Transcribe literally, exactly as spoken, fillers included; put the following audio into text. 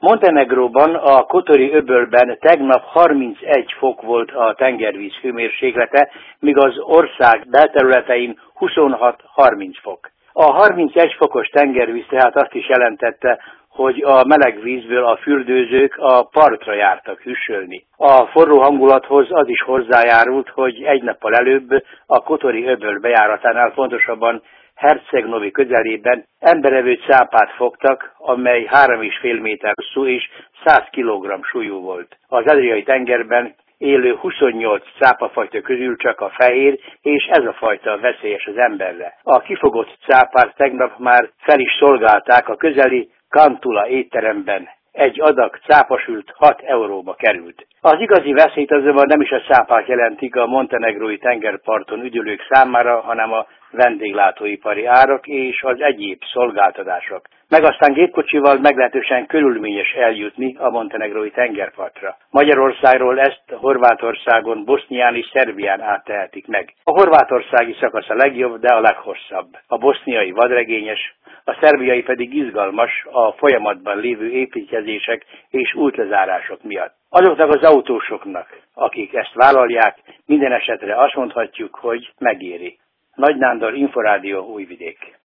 Montenegróban, a Kotori öbölben tegnap harmincegy fok volt a tengervíz hőmérséklete, míg az ország belterületein huszonhat-harminc fok. A harmincegy fokos tengervíz tehát azt is jelentette, hogy a meleg vízből a fürdőzők a partra jártak hűsölni. A forró hangulathoz az is hozzájárult, hogy egy nappal előbb a Kotori öböl bejáratánál, pontosabban Herceg-Novi közelében emberevő cápát fogtak, amely három és fél méter hosszú és száz kilogramm súlyú volt. Az Adriai tengerben élő huszonnyolc cápafajta közül csak a fehér, és ez a fajta veszélyes az emberre. A kifogott cápát tegnap már fel is szolgálták a közeli Kantula étteremben. Egy adag cápasült hat euróba került. Az igazi veszélyt azonban nem is a cápák jelentik a montenegrói tengerparton üdülők számára, hanem a vendéglátóipari árak és az egyéb szolgáltatások. Meg aztán gépkocsival meglehetősen körülményes eljutni a montenegrói tengerpartra. Magyarországról ezt Horvátországon, Bosznián és Szerbián áttehetik meg. A horvátországi szakasz a legjobb, de a leghosszabb. A boszniai vadregényes, a szerbiai pedig izgalmas a folyamatban lévő építkezések és útlezárások miatt. Azoknak az autósoknak, akik ezt vállalják, minden esetre azt mondhatjuk, hogy megéri. Nagy Nándor, Inforádió, Újvidék.